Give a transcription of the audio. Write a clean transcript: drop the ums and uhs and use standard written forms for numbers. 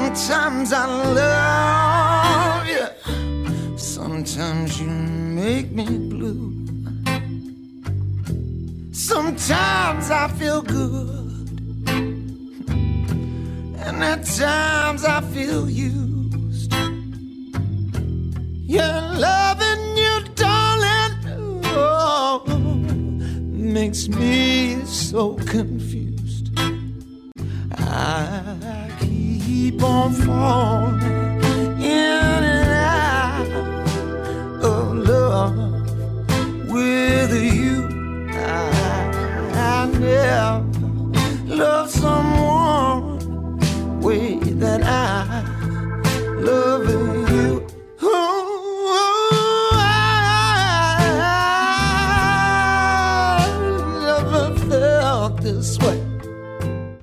Sometimes I love you, sometimes you make me blue. Sometimes I feel good, and at times I feel used. Your loving you, darling, oh, makes me so confused. I keep on falling